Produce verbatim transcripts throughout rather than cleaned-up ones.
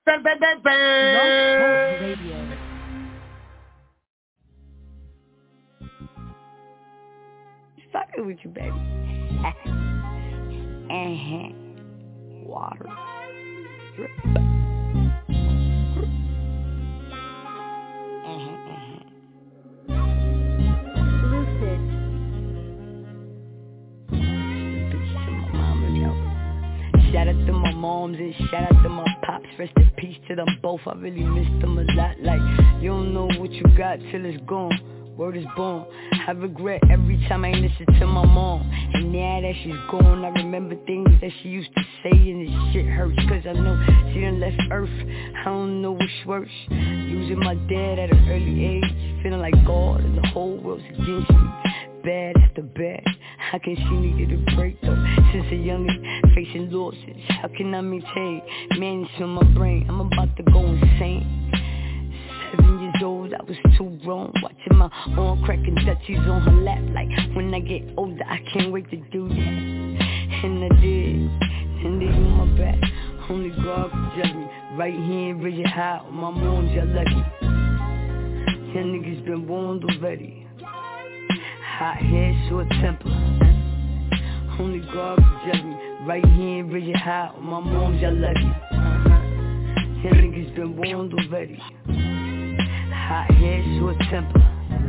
bang, bang, bang, bang. Radio. Fucking with you, baby. uh-huh. Water. Drip. Uh-huh, uh-huh. Lucid. Bitch to my mama, yo. Shout out to my moms and shout out to my pops. Rest in peace to them both. I really miss them a lot. Like, you don't know what you got till it's gone. Word is born. I regret every time I listen to my mom. And now that she's gone, I remember things that she used to say, and this shit hurts, cause I know she done left earth. I don't know which worse. Losing my dad at an early age, feeling like God and the whole world's against me. Bad after bad, how can she need to get a break though? Since a youngin', facing losses, how can I maintain? Manage on my brain, I'm about to go insane. Seven years old, I was too grown, watching my arm cracking Dutchies on her lap. Like, when I get older, I can't wait to do that. And I did, and they on my back. Only God can judge me. Right here in Bridget High, on my moms, y'all lucky. Y'all niggas been warned already. Hot head, short temper. Only God can judge me. Right here in Bridget High, on my moms, y'all lucky. Uh-huh. Y'all niggas been warned already. Hot head, short temper.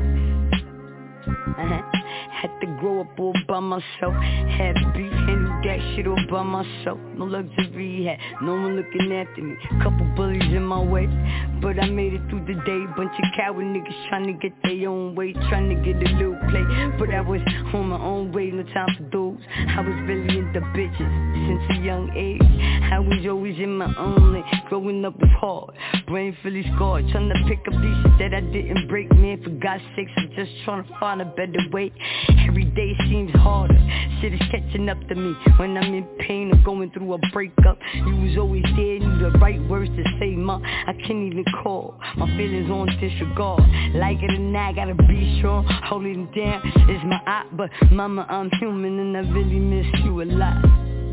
Uh-huh. Had to grow up all by myself. Had beef, handle that shit all by myself. No luxury, had no one looking after me. Couple bullies in my way, but I made it through the day. Bunch of coward niggas trying to get their own way, trying to get a little play. But I was on my own way, no time for those. I was really into bitches since a young age. I was always in my own lane. Growing up was hard, brain fully scarred, trying to pick up these shit that I didn't break. Man, for God's sakes, I'm just trying to find a better way. Every day seems harder, shit is catching up to me. When I'm in pain or going through a breakup, you was always there, knew the right words to say, ma. I can't even call, my feelings on disregard. Like it or not, gotta be strong. Holding it down is my eye, but mama, I'm human and I really miss you a lot.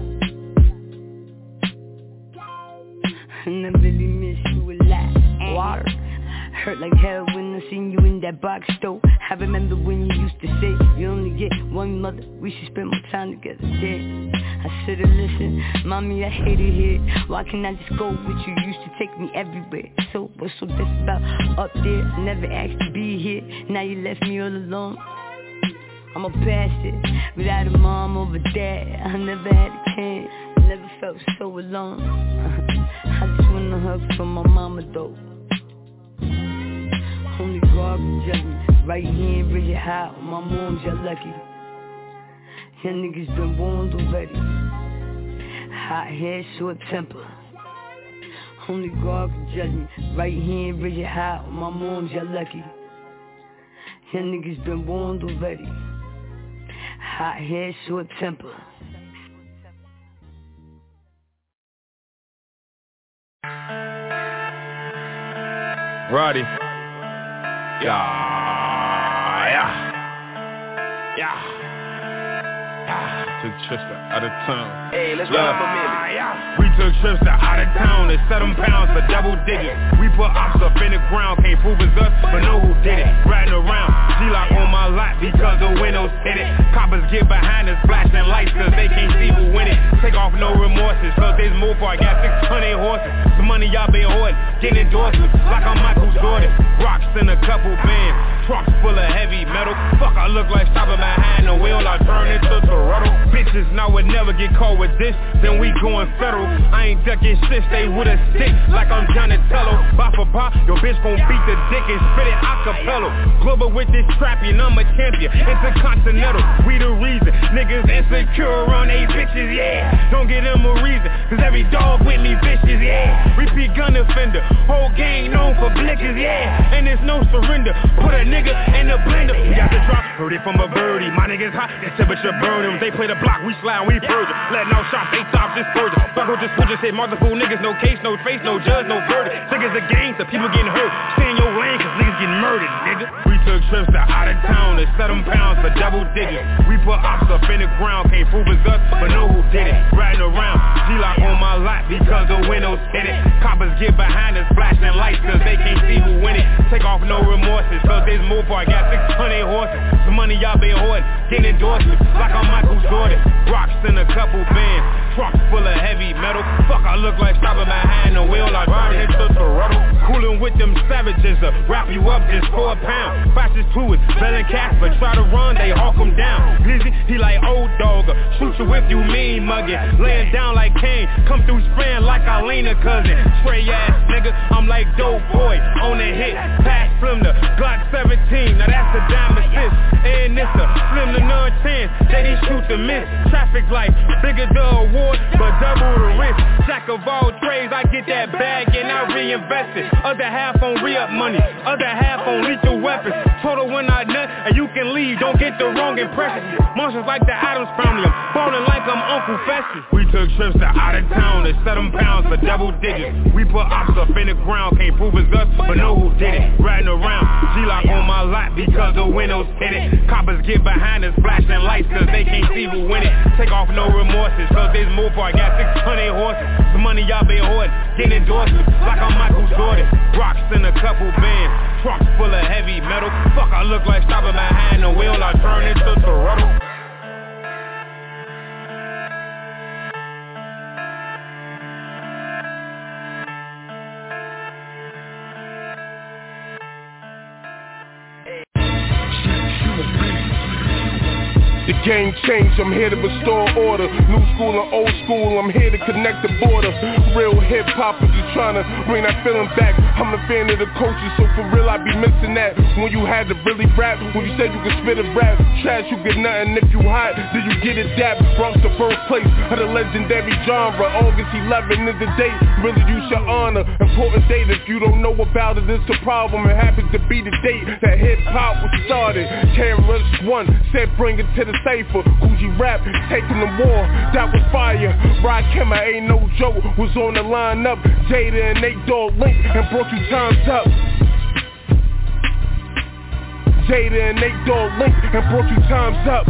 And I really miss you a lot. Water hurt like hell when I seen you in that box store. I remember when you used to say you only get one mother, we should spend more time together. Yeah, I should've listened, mommy, I hate it here. Why can't I just go with you? You used to take me everywhere. So what's so different about up there? I never asked to be here, now you left me all alone. I'm a bastard without a mom or dad. I never had a chance, I never felt so alone. I just want a hug from my mama though. Only God can judge me. Right here in Bridget High, on my moms, y'all lucky. Y'all niggas been warned already. Hot head, short temper. Only God can judge me. Right here in Bridget High, on my moms, y'all lucky. Y'all niggas been warned already. Hot head, short temper. Roddy. Yeah, yeah, yeah, yeah. Took trips to out of town. Hey, let's yeah. ride for a minute. Yeah. We took trips to out of town and set them pounds for double digits. We put ops up in the ground, can't prove it's us, but know who did it. Riding around, G-Lock on my lot because the windows hit it. Coppers get behind us, flashing lights cause they can't see who win it. Take off no remorses, cause there's more for I got six hundred horses. The money y'all been hoarding, getting endorsements like I'm Michael Jordan. Rocks in a couple bands, trucks full of heavy metal. Fuck, I look like stopping behind the wheel, I turn into Toretto. Bitches now would never get caught with this, then we going federal. I ain't ducking shit, stay with a stick like I'm Donatello. Bop for pop, your bitch gon' beat the dick and spit it acapella. Global with this trap, and I'm a champion. Intercontinental, we the reason. Niggas insecure on they bitches, yeah. Don't give them a reason, cause every dog with me vicious, yeah. Repeat gun offender, whole gang known for blickers, yeah. And there's no surrender, put a nigga in the blender. We got the drop, heard it from a birdie. My niggas hot, the temperature burn them. They play the block, we slide, we purge. Letting out shots, they top, just purge. Fuck with this switches, hit multiple niggas, no case, no face, no judge, no verdict. Niggas a game, so people getting hurt. Stay in your lane, cause niggas getting murdered, nigga. We took trips to out of town to set them pounds for double digits. We put ops up in the ground, can't prove it's us, but know who did it. Riding around, G-Lock on my lot because the windows hit it. Coppers get behind us, flashing lights cause they can't see who win it. Take off no remorses, cause this Mopar got six hundred horses. The money y'all been hoarding, getting endorsements like I'm Michael Jordan. Rocks in a couple bands, trucks full of heavy metal. Fuck, I look like stopping behind the wheel, I ride into Toronto. Cooling with them savages to wrap you up just for a pound. Fastest to it, selling cash, but try to run, they hawk them down. Glizzy, he like old dog, shoot you if you mean mugging. Laying down like Kane, come through spraying like Alina cousin. Stray ass nigga, I'm like dope boy, on the hit. Pass from the Glock seventeen, now that's a dime assist. And this a slim to none ten, that he shoot the miss. Traffic light, bigger the award, but double the risk. Jack of all trades, I get that bag and I reinvest it. Other half on re-up money, other half on lethal weapons. Total when I nut, and you can leave, don't get the wrong impression. Monsters like the Addams Family, I'm falling like I'm Uncle Fester. We took trips to out of town to set them pounds for double digits. We put ops up in the ground, can't prove it's us, but know who did it. Riding around, G-Lock on my lot because the windows hit it. Coppers get behind us, flashing lights cause they can't see who win it. Take off no remorses, cause this Mopar got six hundred horses. The money y'all been hoarding, getting endorsements like I'm Michael Jordan. Rocks in a couple bands, trucks full of heavy metal. Fuck, I look like stopping behind the wheel, I turn into Toronto. The game changed, I'm here to restore order. New school and old school, I'm here to connect the border. Real hip-hoppers just trying to bring that feeling back. I'm a fan of the culture, so for real I be missing that. When you had to really rap, when you said you could spit a rap. Trash, you get nothing, if you hot, then you get it dap. Bronx the birthplace of the legendary genre. August eleventh is the date, really you should honor. Important date, if you don't know about it, it's a problem. It happens to be the date that hip-hop was started. K R S One said bring it to the safer. Coogee rap, taking the war, that was fire. Rod Kemmer, ain't no joke, was on the lineup. Jada and Nate Dogg Link and broke you times up. Jada and Nate Dogg Link and broke you times up.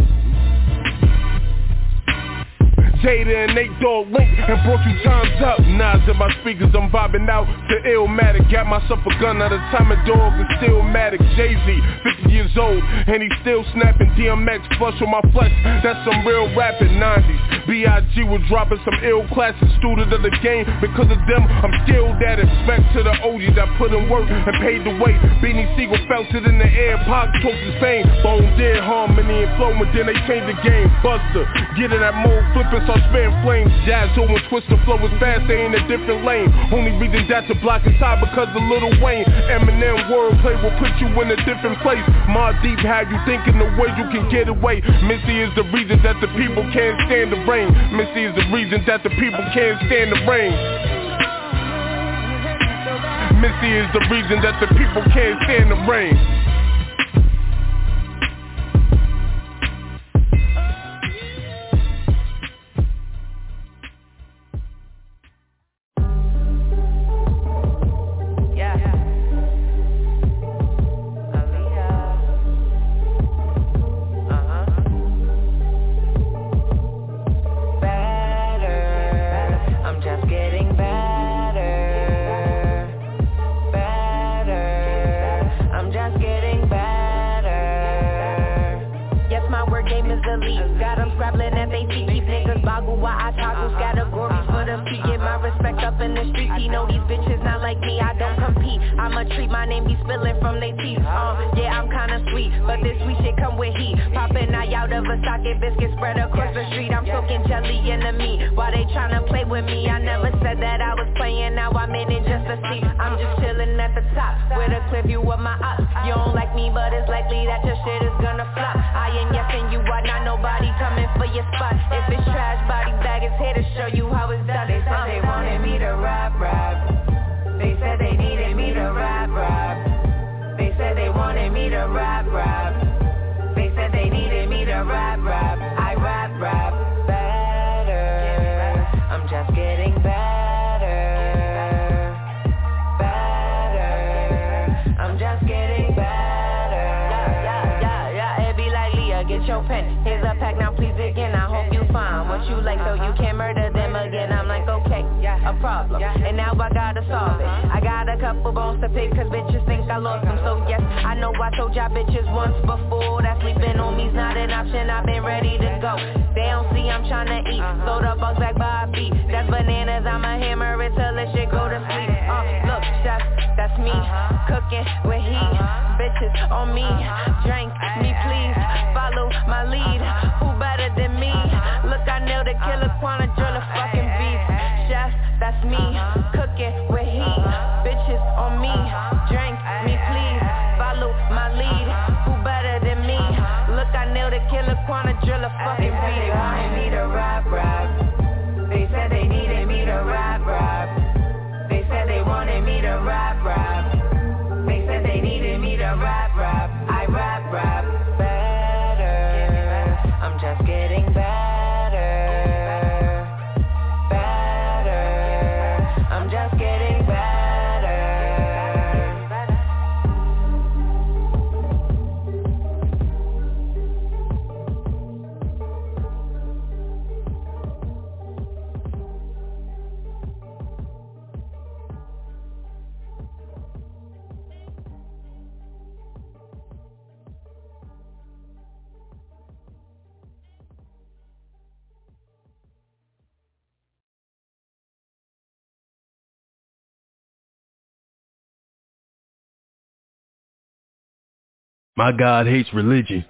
Jada and Nate Dogg Link and brought you times up. Nas in my speakers, I'm vibing out to Illmatic. Got myself a gun out of time and dog and Stillmatic. Jay-Z, fifty years old, and he still snapping. D M X flush on my flesh, that's some real rapping. Nineties, B I G was dropping some ill classics. Student of the game, because of them, I'm skilled at it. Back to the O Gs that put in work and paid the way. Beanie Siegel felt it in the air, Pac talked his fame. Bone dead, harmony and flow, and then they changed the game. Buster, get in that mode, flipping so spitting flames. Jazz on and twist the flow is fast, they in a different lane. Only reason that to block his side because of Lil Wayne. Eminem wordplay will put you in a different place. Mobb Deep have you thinking the way you can get away. Missy is the reason that the people can't stand the rain. Missy is the reason that the people can't stand the rain. Missy is the reason that the people can't stand the rain. I'm just getting better. pen. Here's a pack, now please begin. I hope you find what you like so you can murder them again. I'm like, okay, a problem, and now I gotta solve it. I got a couple bones to pick, cause bitches think I lost them. So yes, I know I told y'all bitches once before that sleeping on me's not an option. I've been ready to go. They don't see I'm tryna eat, so the bugs back by a beat. That's bananas, I'ma hammer it till this shit go to sleep. Uh, look, chef, that's me, cooking with heat. Bitches on me, drink me please, follow my lead. Who better than me? Look, I nailed a killer, Quanah drill a fucking beast. Chef, that's me, cooking with heat. Bitches on me, drink me please, follow my lead. Who better than me? Look, I nailed a killer, Quanah drill a fucking beast. They wanted me to rap rap. They said they needed me to rap rap. They said they wanted me to rap rap. They said they needed me to rap rap. I rap rap better. I'm just getting better. Better. I'm just getting better. My God hates religion,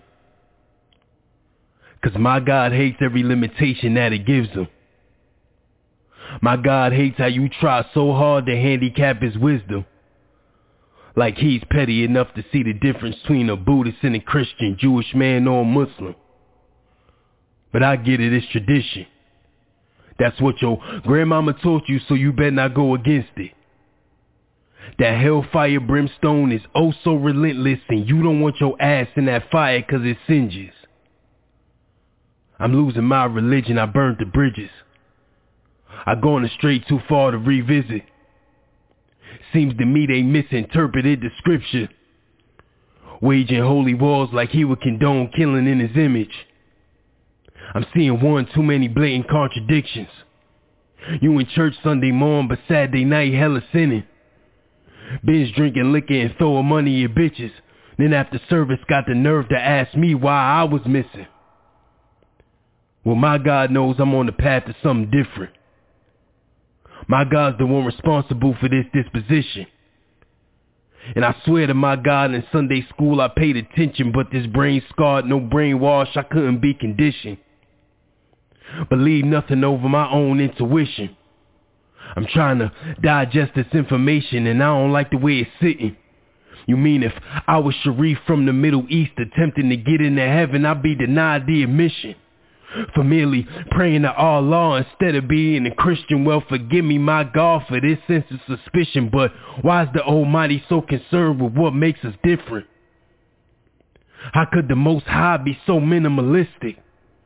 cause my God hates every limitation that it gives him. My God hates how you try so hard to handicap his wisdom, like he's petty enough to see the difference between a Buddhist and a Christian, Jewish man or a Muslim. But I get it, it's tradition. That's what your grandmama taught you, so you better not go against it. That hellfire brimstone is oh so relentless, and you don't want your ass in that fire cause it singes. I'm losing my religion, I burned the bridges. I gone astray too far to revisit. Seems to me they misinterpreted the scripture, waging holy wars like he would condone killing in his image. I'm seeing one too many blatant contradictions. You in church Sunday morning, but Saturday night hella sinning. Binge drinking liquor and throwing money at bitches. Then after service got the nerve to ask me why I was missing. Well, my God knows I'm on the path to something different. My God's the one responsible for this disposition. And I swear to my God, in Sunday school I paid attention, but this brain scarred, no brainwash, I couldn't be conditioned. Believe nothing over my own intuition. I'm trying to digest this information and I don't like the way it's sitting. You mean if I was Sharif from the Middle East attempting to get into heaven, I'd be denied the admission for merely praying to Allah instead of being a Christian? Well, forgive me, my God, for this sense of suspicion, but why is the Almighty so concerned with what makes us different? How could the Most High be so minimalistic?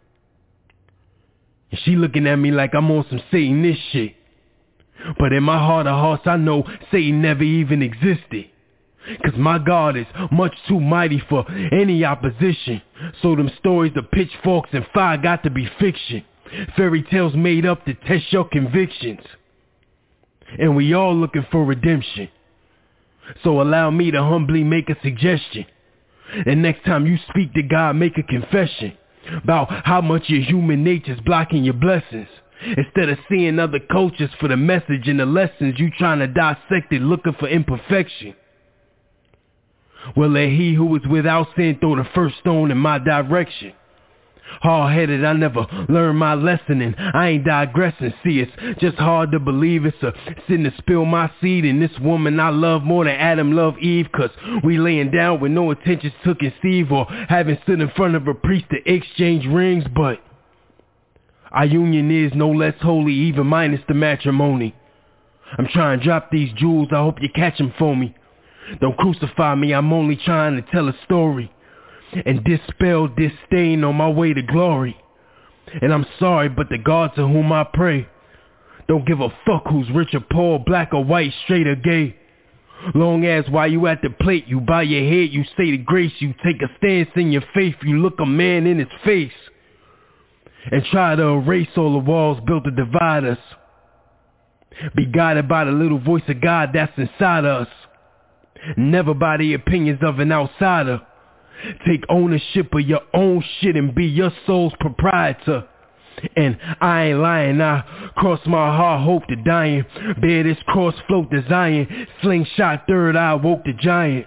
And she looking at me like I'm on some Satanist shit. But in my heart of hearts, I know Satan never even existed. Cause my God is much too mighty for any opposition. So them stories of pitchforks and fire got to be fiction. Fairy tales made up to test your convictions. And we all looking for redemption. So allow me to humbly make a suggestion. And next time you speak to God, make a confession about how much your human nature's blocking your blessings. Instead of seeing other cultures for the message and the lessons, you trying to dissect it looking for imperfection. Well, let he who is without sin throw the first stone in my direction. Hard-headed, I never learned my lesson, and I ain't digressing. See, it's just hard to believe it's a sin to spill my seed in this woman I love more than Adam loved Eve, cause we laying down with no intentions to conceive or having stood in front of a priest to exchange rings, but our union is no less holy, even minus the matrimony. I'm trying to drop these jewels, I hope you catch them for me. Don't crucify me, I'm only trying to tell a story and dispel disdain on my way to glory. And I'm sorry, but the God to whom I pray don't give a fuck who's rich or poor, black or white, straight or gay. Long as while you at the plate, you bow your head, you say the grace, you take a stance in your faith, you look a man in his face and try to erase all the walls built to divide us. Be guided by the little voice of God that's inside us, never by the opinions of an outsider. Take ownership of your own shit and be your soul's proprietor. And I ain't lying, I cross my heart, hope to dying. Bear this cross, float the Zion. Slingshot third eye, woke the giant.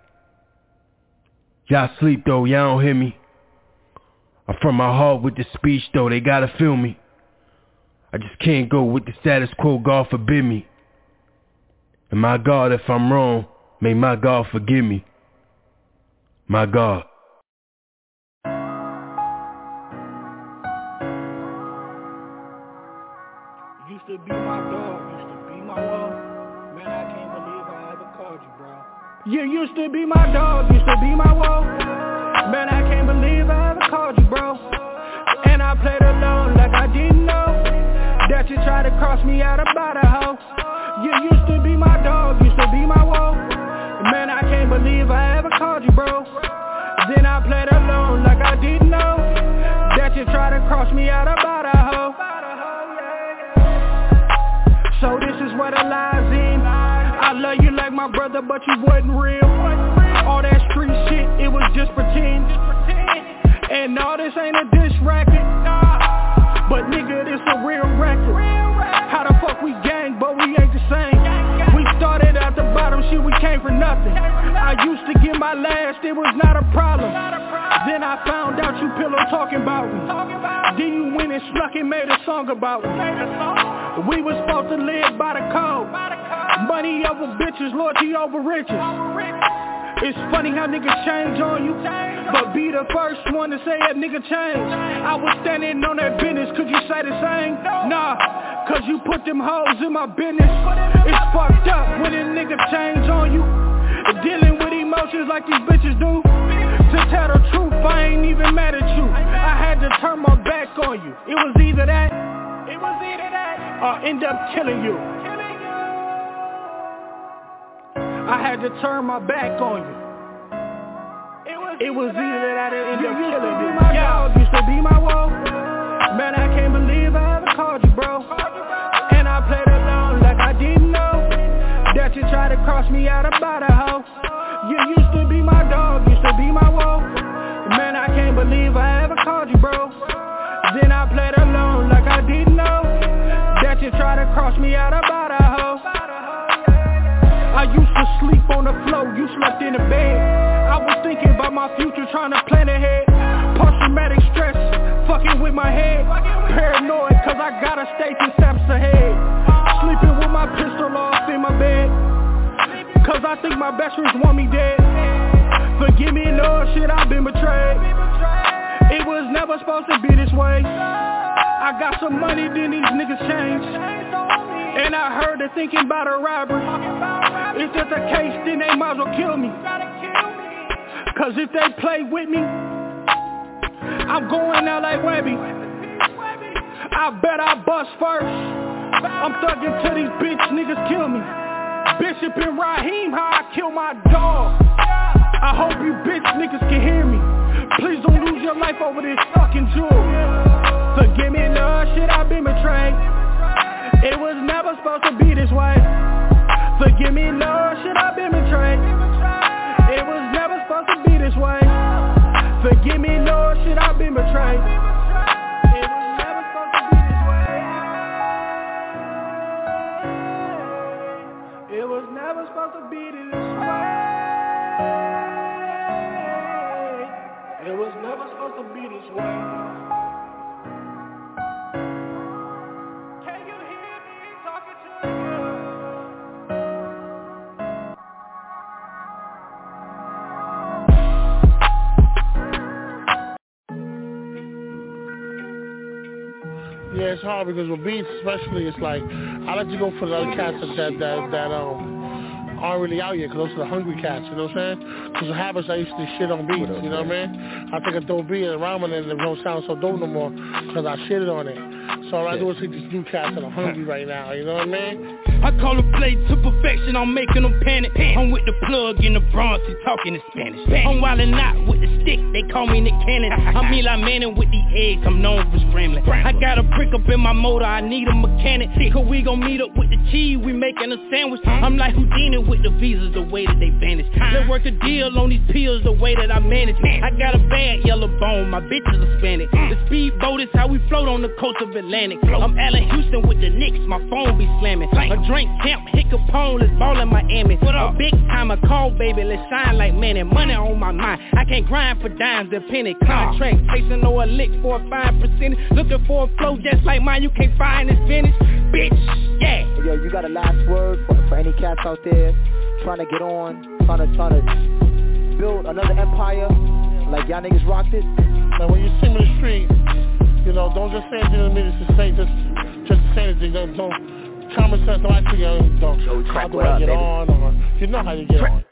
Y'all sleep though, y'all don't hear me. I'm from my heart with the speech though, they gotta feel me. I just can't go with the status quo, God forbid me. And my God, if I'm wrong, may my God forgive me. My God. Used to be my dog, used to be my world. Man, I can't believe I ever called you, bro. You used to be my dog, used to be my world. Man, I can't believe I ever called you, bro. And I played alone like I didn't know that you tried to cross me out about a hoe. You used to be my dog, used to be my world. Man, I can't believe I ever called you, bro. Then I played alone like I didn't know that you tried to cross me out about a hoe. So this is what it lies in. I love you like my brother, but you wasn't real. All that street shit, it was just pretend. And no, this ain't a diss record, but nigga, this a real record. How the fuck we gang, but we ain't the same. We started at the bottom, shit, we came for nothing. I used to get my last, it was not a problem. Then I found out you pillow talking about me. Then you went and snuck and made a song about me. We was supposed to live by the code. Money over bitches, loyalty over riches. It's funny how niggas change on you, but be the first one to say a nigga change. I was standing on that business, could you say the same? Nah, cause you put them hoes in my business. It's fucked up when a nigga change on you. Dealing with emotions like these bitches do. To tell the truth, I ain't even mad at you. I had to turn my back on you. It was either that, it was either that, or end up killing you. I had to turn my back on you. It was, it was either that or end up killing you. My dog used to be my wall. Man, I can't believe I ever called you, bro. And I played alone like I didn't know that you tried to cross me out about a hoe. You used to be my dog, used to be my wall. Man, I can't believe I ever called you, bro. Then I played alone like I didn't know that you tried to cross me out about a hoe. I used to sleep on the floor, you slept in the bed. I was thinking about my future, trying to plan ahead. Post-traumatic stress, fucking with my head. Paranoid, cause I gotta stay two steps ahead. Sleeping with my pistol off in my bed, cause I think my best friends want me dead. Forgive me, Lord, shit, I've been betrayed. It was never supposed to be this way. I got some money, then these niggas changed. And I heard they're thinking about a robbery. If that's the case, then they might as well kill me. Cause if they play with me, I'm going out like Webby. I bet I bust first. I'm thugging till these bitch niggas kill me. Bishop and Raheem, how I kill my dog. I hope you bitch niggas can hear me. Please don't lose your life over this fucking jewel. Forgive me, Lord, shit, I've been betrayed. It was never supposed to be this way. Forgive me, Lord, shit, I've been betrayed. It was never supposed to be this way. Forgive me, Lord, shit, I've been betrayed. It was never supposed to be this way. It was never supposed to be this way. It was never supposed to be this way. Yeah, it's hard because with beats especially, it's like I let you go for the other cats that that that um aren't really out yet, because those are the hungry cats, you know what I'm saying? Because the habits, I used to shit on beats, you know what I mean? I think a dope beat and rhyming and it don't sound so dope no more, because I shitted on it. So all I do is hit these new cats that are hungry right now, you know what I mean? I call a play to perfection, I'm making them panic. I'm with the plug in the Bronx, he talking in Spanish. I'm wildin' out with the stick, they call me Nick Cannon. I'm Eli Manning with the eggs, I'm known for scrambling. I got a brick up in my motor, I need a mechanic. Cause we gon' meet up with the cheese, we making a sandwich. I'm like Houdini with the visas, the way that they vanish. Let's work a deal on these pills, the way that I manage. I got a bad yellow bone, my bitch is Hispanic. The speedboat is how we float on the coast of Atlantic. I'm Allen Houston with the Knicks, my phone be slamming. A drink camp, hit Capone, let's ball in Miami. A big time a call, baby, let's shine like man and money on my mind. I can't grind for dimes and penny contract, chasing no a lick for a five percent. Looking for a flow just like mine, you can't find this finish, bitch, yeah. Yo, you got a last word for, for any cats out there trying to get on, trying to, trying to build another empire like y'all niggas rocked it? Like when you see me in the street, you know, don't just say anything to me, just say, just, just say anything, don't, don't, common sense, don't actually, don't, how do I get on, or, you know how you get on.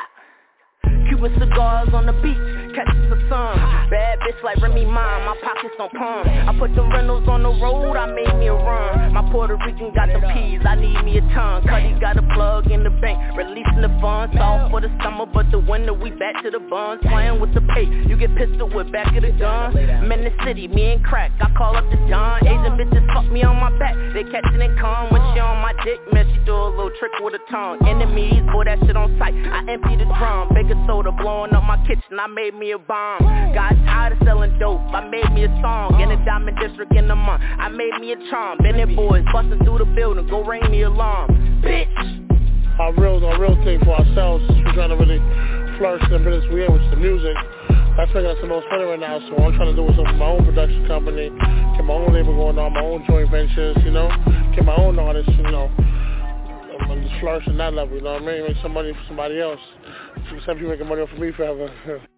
Cuban cigars on the beach, catches the sun. Bad bitch like Remy Ma, my pockets on palm. I put them rentals on the road, I made me a run. My Puerto Rican got the peas, I need me a ton. Cuddy got a plug in the bank, releasing the funds. All for the summer, but the winter we back to the buns. Playing with the pay, you get pistol with back of the gun. I'm in the city, me and crack, I call up the Don. Asian bitches fuck me on my back, they catching and come. When she on my dick, man, she do a little trick with her tongue. Enemies, boy, that shit on sight, I empty the drum. Bigger soda blowing up my kitchen, I made me a bomb. Got tired of selling dope, I made me a song. In the Diamond District in the month, I made me a charm. Bennett boys busting through the building, go ring the alarm, bitch. Our real, our real thing for ourselves is we're trying to really flourish in the business we're in, which is the music. I think that's the most fun right now, so what I'm trying to do is open my own production company, get my own label going on, my own joint ventures, you know, get my own artists, you know, and just flourish in that level, you know what I mean? Make some money for somebody else. Some people making money off of me forever.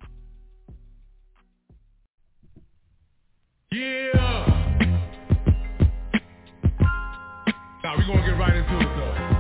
Yeah! Now we gonna get right into it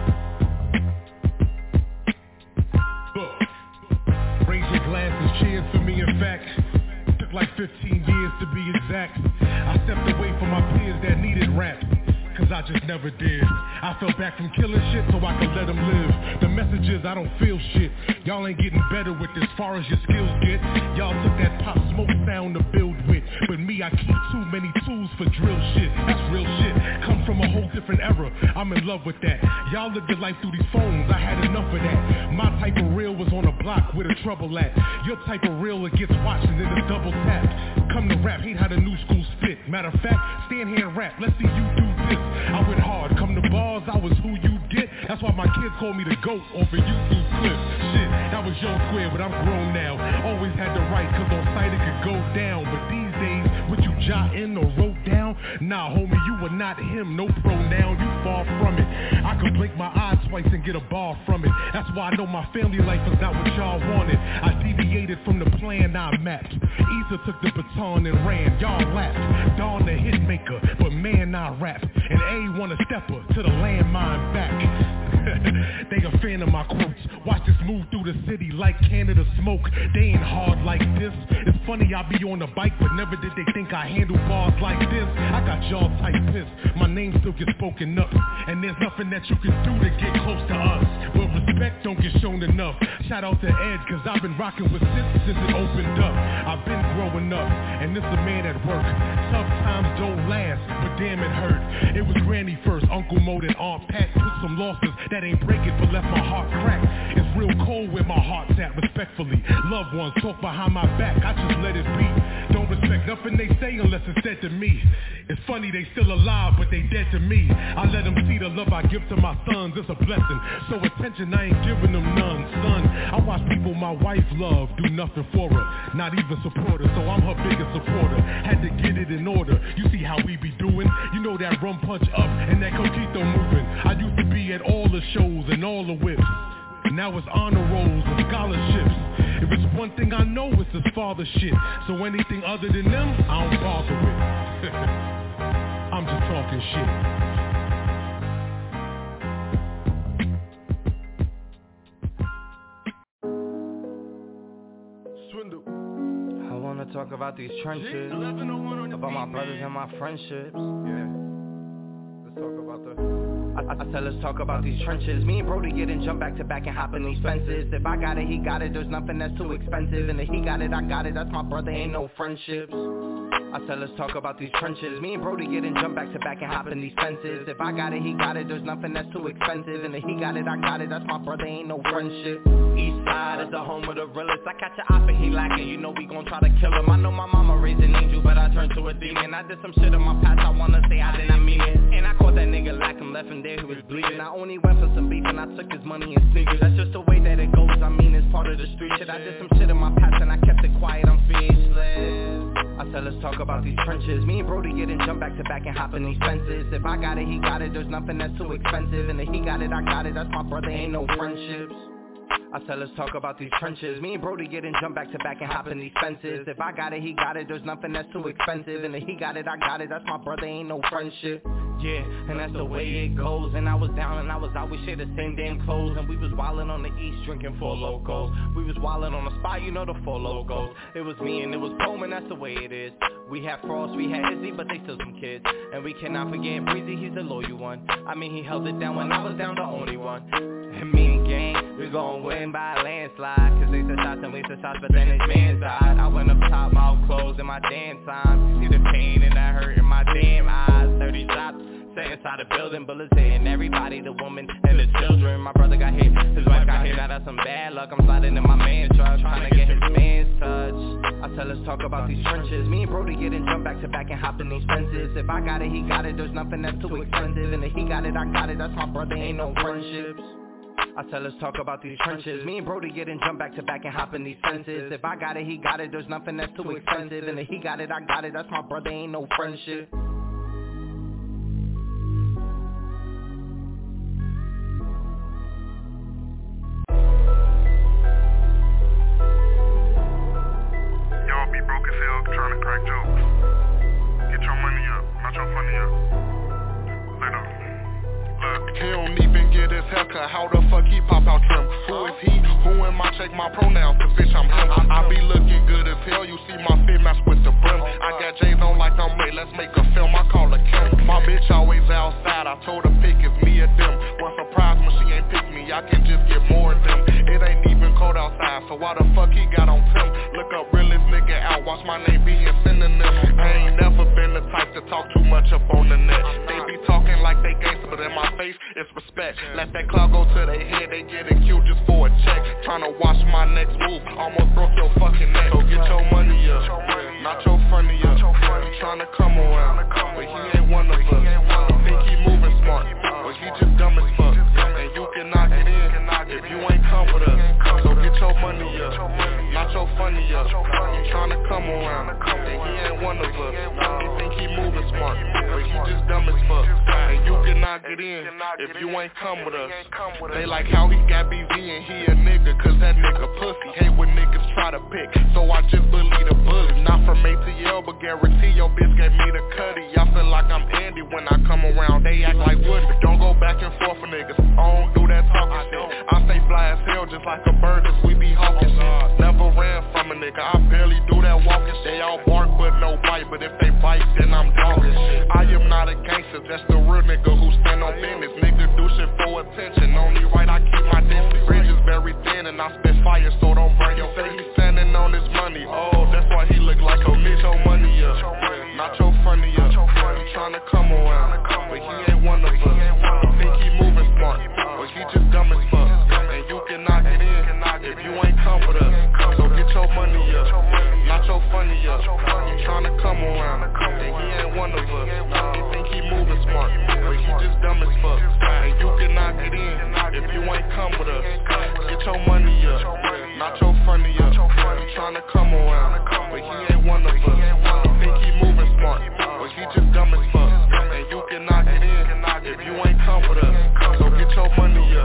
though. Look, raise your glasses, cheers for me. In fact, took like fifteen years to be exact. I stepped away from my peers that needed rap, cause I just never did. I fell back from killing shit so I could let them live. The message is I don't feel shit. Y'all ain't getting better with as far as your skills get. Y'all took that Pop Smoke sound to build with, but me, I keep too many tools for drill shit. That's real shit. Come from a whole different era. I'm in love with that. Y'all live your life through these phones. I had enough of that. My type of real was on a block where the trouble at. Your type of real, it gets watched and then it's double tapped. Come to rap, hate how the new school spit. Matter of fact, stand here and rap. Let's see you do this. I went hard. Come to bars, I was who you get. That's why my kids call me the GOAT off a YouTube clip. Shit, that was your square, but I'm grown now. Always had the right, cause on sight it could go down. But these days, what you jot in or wrote down? Nah, homie, you were not him, no pronoun, you far from it. I could blink my eyes twice and get a bar from it. That's why I know my family life is not what y'all wanted. I deviated from the plan I mapped. Issa took the baton and ran, y'all laughed. Dawn the hit maker, but man, I rap. And A want a stepper to the landmine back. They a fan of my quotes. Watch this move through the city like Canada smoke. They ain't hard like this. It's funny I be on the bike, but never did they think I handle bars like this. I got y'all tight pissed. My name still gets spoken up, and there's nothing that you can do to get close to us. But respect don't get shown enough. Shout out to Ed, cause I've been rocking with Sis since it opened up. I've been growing up, and this a man at work. Tough times don't last, but damn it hurt. It was Granny first, Uncle Mo, then Aunt Pat. Took some losses that ain't breaking, but left my heart cracked. It's real cold where my heart's at, respectfully. Loved ones talk behind my back, I just let it be. Don't respect nothing they say unless it's said to me. It's funny they still alive, but they dead to me. I let them see the love I give to my sons, it's a blessing. So attention, I ain't giving them none, son. I watch people my wife love do nothing for her, not even support her, so I'm her biggest supporter. Had to get it in order, you see how we be doing? You know that rum punch up and that coquito moving. I used to be at all the shows and all the whips. Now it's honor rolls and scholarships. If it's one thing I know, it's this father shit. So anything other than them, I don't bother with. I'm just talking shit. let's talk about these trenches, about my brothers and my friendships. Yeah, let's talk about the... I, I said let's talk about these trenches. Me and Brody get and jump back to back and hop in these fences. If I got it, he got it, there's nothing that's too expensive. And if he got it, I got it, that's my brother, ain't no friendships. I said let's talk about these trenches. Me and Brody get and jump back to back and hop in these fences. If I got it, he got it, there's nothing that's too expensive. And if he got it, I got it, that's my brother, ain't no friendship. East side is the home of the realest. I catch a op and he lacking, you know we gon' try to kill him. I know my mama raised an angel, but I turned to a demon. I did some shit in my past, I wanna say I did not mean it. And I caught that nigga lacking, left him there, he was bleeding. I only went for some beef and I took his money and sneakers. That's just the way that it goes, I mean it's part of the street shit. I did some shit in my past and I kept it quiet, I'm speechless. I said let's talk about these trenches. Me and Brody get and jump back to back and hop in these fences. If I got it, he got it, there's nothing that's too expensive. And if he got it, I got it, that's my brother, ain't no friendships. I said let's talk about these trenches. Me and Brody get and jump back to back and hop in these fences. If I got it, he got it, there's nothing that's too expensive. And if he got it, I got it, that's my brother, ain't no friendship. Yeah, and that's the way it goes. And I was down and I was out, we shared the same damn clothes. And we was wildin' on the east, drinking Four Locos. We was wildin' on the spot, you know the Four Locos. It was me and it was Coleman, that's the way it is. We had Frost, we had Izzy, but they still some kids. And we cannot forget Breezy, he's the loyal one. I mean, he held it down when I was down, the only one. And me and gang, we gon' win by a landslide. Cause they said shots and we said shots, but then his man died. I went up top, mouth closed in my damn time. See the pain and the hurt in my damn eyes. Thirty shots, sat inside the building, bullets hitting everybody, the woman and the children. My brother got hit, his wife got hit, now that's some bad luck. I'm sliding in my man's truck, trying to get his man's touch. I said let's talk about these trenches. Me and Brody get and jump back to back and hop in these fences. If I got it, he got it, there's nothing that's too expensive. And if he got it, I got it, that's my brother, ain't no friendships. I said let's talk about these trenches. Me and Brody get and jump back to back and hop in these fences. If I got it, he got it, there's nothing that's too expensive. And if he got it, I got it, that's my brother, ain't no friendship. Y'all be broke as hell trying to crack jokes. Get your money up, not your funny up. Later. Look, he don't even get his haircut, how the fuck he pop out trim? Who is he? Who am I? Check my pronouns, cause bitch I'm him. I, I be looking good as hell, you see my fit match with the brim. I got J's on like I'm Ray, let's make a film, I call her Kim. My bitch always outside, I told her pick it's me or them. One surprise when she ain't pick me, I can just get more of them. It ain't even cold outside, so why the fuck he got on Tim? Look up realest nigga out, watch my name be a synonym. I ain't never been the type to talk too much up on the net. They be talking like they gangster, but in my face, it's respect. Let that cloud go to their head, they get it cute just for a check. Tryna watch my next move, almost broke your fucking neck. So get your money up, not your funny up. He tryna come around, but he ain't one of us. Think he moving smart, but he just dumb as fuck. And you can knock it in if you ain't come with us. So get your money up, not your funny up. He tryna come around, and he ain't one of us. He think he moving smart, but he just dumb as fuck. And you can knock it in if you ain't come with us. They like how he got B V and he a nigga, cause that nigga pussy. Hate when niggas try to pick, so I just believe the bullet. Not from A T L, but guarantee your bitch gave me the cutty. I feel like I'm Andy when I come around, they act like wood. But don't go back and forth for niggas, I don't do that talking shit. I stay fly as hell just like a bird as we be hawking shit. Never ran from a nigga, I barely do that walking shit. They all bark but no bite, but if they bite then I'm dogging shit. I am not a gangster, just a real nigga who stand on business. Nigga do shit for attention, only right I keep my distance. Bridge is very thin and I spit fire, so don't burn your face. He standing on his money, oh, that's why he look like a bitch. Your money up, not your funny up. He tryna come around, but he ain't one of us. He think he moving smart, but he just dumb as fuck. And you can knock it in if you ain't come with us. So get your money up, not your funny up. He tryna come around, and he ain't one of us. He think he moving smart, but he just dumb as fuck. And you can knock it in if you ain't come with us. Get your money up, not your funny up. He tryna come around, but he ain't one of us. He think he moving smart, but he just dumb as fuck. And you can knock it in if you ain't come with us. So get your money up.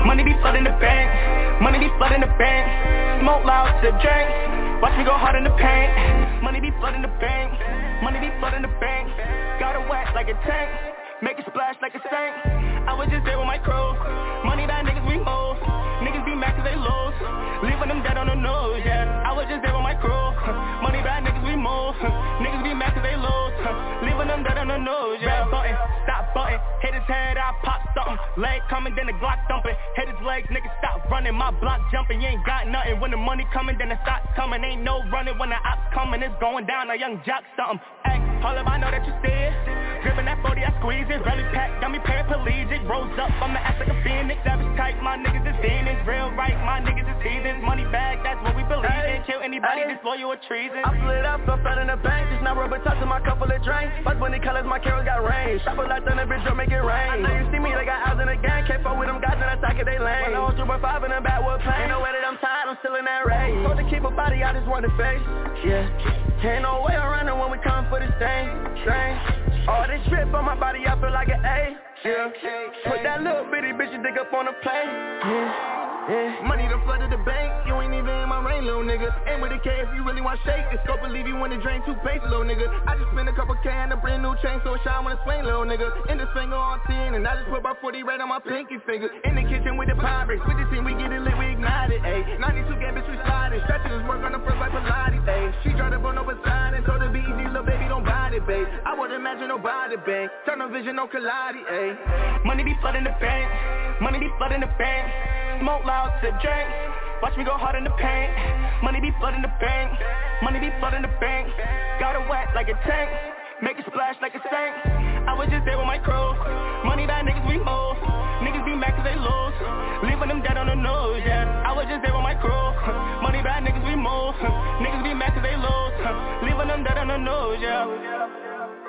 Money be flooding the bank, money be flooding the bank. Smoke loud, sip drinks, watch me go hard in the paint. Money be flooding the bank, money be flooding the bank. Got it wet like a tank, make it splash like a sink. I was just there with my crew, money bad niggas we move. Niggas be mad cause they lose, leaving them dead on the nose, yeah. I was just there with my crew, money bad niggas we move. Niggas be mad cause they lose, leaving them dead on the nose, yeah. Red button, stop button, hit his head, I pop something. Leg coming, then the Glock thumping, hit his legs, niggas stop running. My block jumping, you ain't got nothing. When the money coming, then the stocks coming. Ain't no running when the ops coming, it's going down, a young jock something. Ay, all of I know that you see it, gripping that forty, I squeeze it. Belly pack, got me paraplegic, rose up, I'm the ass like a phoenix. Savage type, my niggas is demons, real right, my niggas is heathens. Money bag, that's what we believe in. Kill anybody that's loyal or treason. I split up, so fat in the bank. Just now rubber touch in my couple of drinks. But when he colors, my carols got range. Shop a lot, then the bitch don't make it rain. I know you see me, they got eyes in the gang. Can't fuck with them guys in the attack of they lane. Run the whole two by five in the back with pain. Ain't no way that I'm tired, I'm still in that race. Told to keep a body, I just want the face. Yeah, ain't no way I'm running when we come for this thing. Strange. All this drip on my body, I feel like an A. Yeah, put that little bitty bitch you dig up on the plate. Yeah. Yeah. Money done flooded the bank, you ain't even in my rain, little nigga. Aim with a K if you really want shake. It's scope and leave you in the drain, toothpaste, little nigga. I just spent a couple K on a brand new chain, so it shine when it's swing, little nigga. In this finger on ten, and I just put about forty right on my pinky finger. In the kitchen with the pirates, with the team we get it lit, we ignite it, ayy. ninety-two game bitch, we sliding. Stretching this work on the first like Pilates, ayy. She tried to burn over side and told her be easy, little baby, don't buy it, babe. I would imagine nobody, bang. Turn no vision, no collide, ayy. Money be flooding the bank, money be flooding the bank. Smoke loud, sip drinks, watch me go hard in the paint. Money be flooding the bank, money be flooding the bank. Got it wet like a tank, make it splash like a sink. I was just there with my crew, money bad niggas we move. Niggas be mad cause they lose, leaving them dead on the nose, yeah. I was just there with my crew, money bad niggas we move. Niggas be mad cause they lose, leaving them dead on the nose, yeah.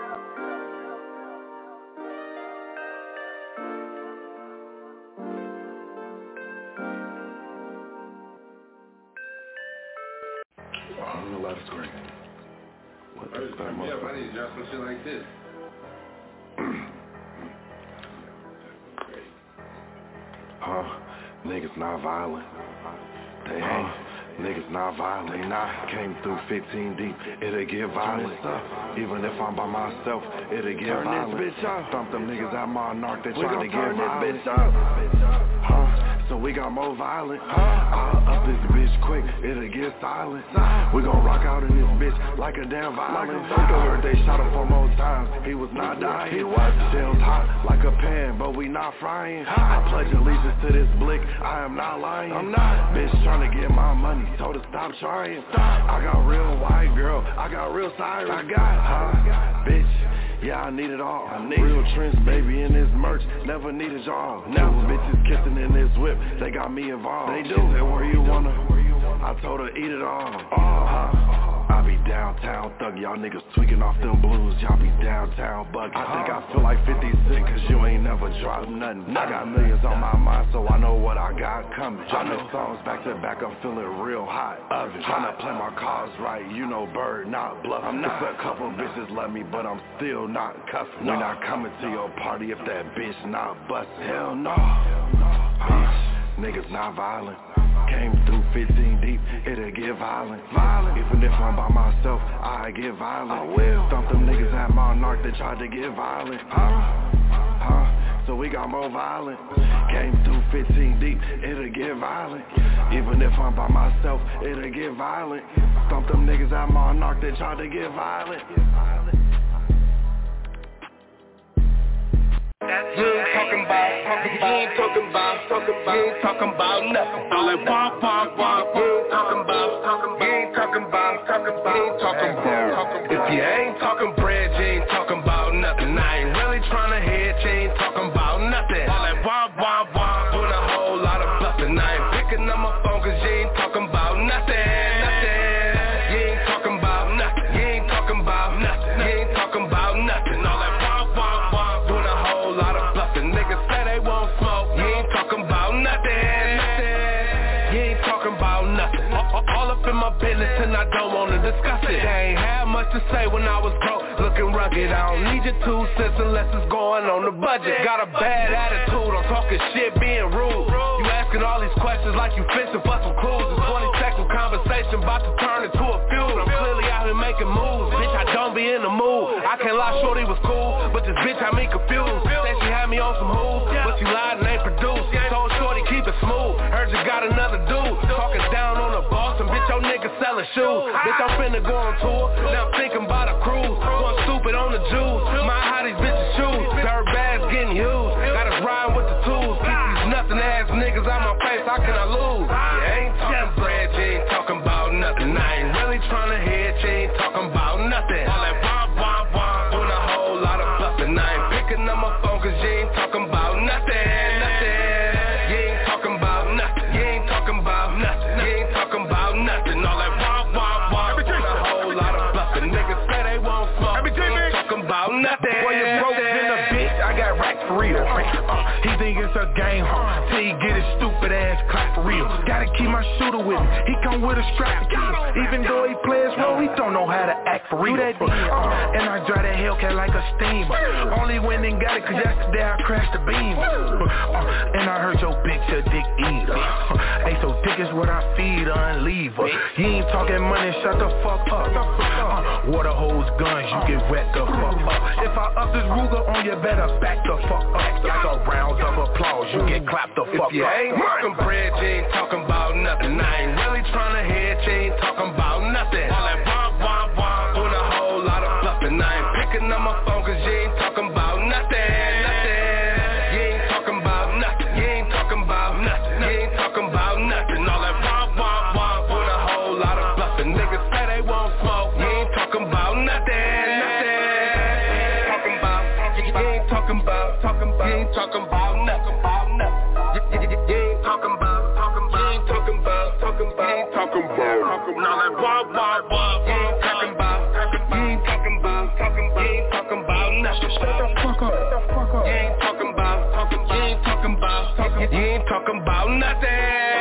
I don't know a lot of screen. What the fuck? Yeah, I need to drop some shit like this. Huh? Niggas not violent. They ain't. Uh, niggas not violent. They not. Came through fifteen deep. It'll get violent. Even if I'm by myself, it'll get turn violent. This bitch up. Thump them niggas out my narc. They trying to get violent. This bitch up. Huh? So we got more violent. I'll up this bitch quick, it'll get silent. We gon' rock out in this bitch like a damn violent. I heard they shot him four more times, he was not dying. He was shells hot like a pan, but we not frying. I pledge allegiance to this blick, I am not lying. I'm not. Bitch tryna get my money, told her stop trying. I got real white girl, I got real sirens. I got, huh, bitch. Yeah, I need it all. I need real trends, baby, in this merch. Never needed y'all. Now bitches kissing in this whip. They got me involved. They do. She said, where you wanna? I told her, eat it all. Oh, huh? I be downtown thug, y'all niggas tweaking off them blues. Y'all be downtown bugging. I think I feel like fifty cent, cause you ain't never dropped nothing. I got millions on my mind, so I know what I got coming. Dropping songs back to back, I'm feeling real hot. Oven. Tryna play my cards right, you know Bird, not bluff. I'm not. It's a couple bitches love me, but I'm still not cuffing. No. We not coming to your party if that bitch not bustin'. Hell no. Bitch, niggas not violent. Came through fifteen deep, it'll get violent. Violent. Even if I'm by myself, I get violent. I will. Thump them niggas at my narc, they tried to get violent. Huh? Huh? So we got more violent. Came through fifteen deep, it'll get violent. Even if I'm by myself, it'll get violent. Thump them niggas at my narc, they tried to get violent. You ain't talking about, you ain't talking about, talking about, you ain't talking about nothing. All that walk, walk, walk, you ain't talking about, talking about, you ain't talking about, talking about, you ain't talking about, talking about. If you ain't talking bread, you ain't talking about nothing. I ain't really trying to hit, you ain't talking about nothing. All that walk, walk, walk, doing a whole lot of bluffing. I ain't picking up my phone cause you ain't talking about nothing, nothing. You ain't talking about nothing, you ain't talking about nothing, you ain't talking about nothing. All that walk, walk, walk, doing a whole lot of bluffing. Niggas say they won't smoke, you ain't talking about nothing, nothing. You ain't talking about nothing. All, all up in my business and I don't wanna discuss it. They ain't had much to say when I was broke, looking rugged. I don't need your two cents unless it's going on the budget. Got a bad attitude I'm talking shit, being rude. You asking all these questions like you fishing for some clues. This twenty second conversation about to turn into a feud. I'm clearly out here making moves, bitch, I don't be in the mood. I can't lie, shorty was cool, but this bitch had me confused. Said she had me on some hooves, but she lied and ain't produced. Told shorty keep it smooth, heard you got another dude. Talking down on the boss, and bitch, your nigga selling shoes. Bitch, I'm finna go on tour, now I'm thinking about a cruise. Going stupid on the Jews, mind how these bitches choose. Dirt bags getting used, got us riding with the tools. Keep these nothing ass niggas out my face, how can I lose? You ain't talking bread, you ain't talking about nothing. I ain't really tryna hear it, you ain't talking about nothing. All that wah wah wah, doing a whole lot of bluffing. I ain't picking up my phone cause you ain't talking about nothing, nothing. You ain't talking about nothing, you ain't talking about nothing, you ain't talking about nothing. All that wah wah wah, doing a whole lot of bluffing. Niggas say they won't smoke, you ain't talking about nothing. Boy, you broke in a bitch, I got racks for real. Uh, he think it's a game, huh? Till he get his stupid ass clap for real. Gotta keep my shooter with me, he come with a strap to kill. Even though he plays well, he don't know how to act for real. Uh, and I drive that Hellcat like a steamer. Only went and got it cause yesterday I crashed the beam. Uh, and I heard your bitch a dick eater. Uh, hey, so dick is what I feed her and leave her. You ain't talking money, shut the fuck up. Uh, water hose, guns, you get wet the fuck up. If I up this Ruger on you, better back the fuck up. Like a round of applause, you get clapped the fuck up. If you ain't talking bread, you ain't talking about nothing. I ain't really tryna hear it, you ain't talking about nothing. All that wah wah wah, doing a whole lot of bluffing. I ain't picking up my phone cause you ain't talking about nothing, nothing. You ain't talking about nothing, you ain't talking about nothing, you ain't talking about nothing. All that wah wah wah, doing a whole lot of bluffing. Niggas say they won't smoke, you ain't talking about nothing, nothing. Talking about, you ain't talking about, talking about, you ain't talking about nothing, about nothing. You ain't talking about, talking about, you ain't talking about, talking about, you ain't talking about, talking about. All that wah wah wah, you ain't talking about, you ain't talking about, talking about, you ain't talking about nothing. Shut the fuck up, shut the fuck up. You ain't talking about, talking, you ain't talking about, talking, you ain't talking about nothing.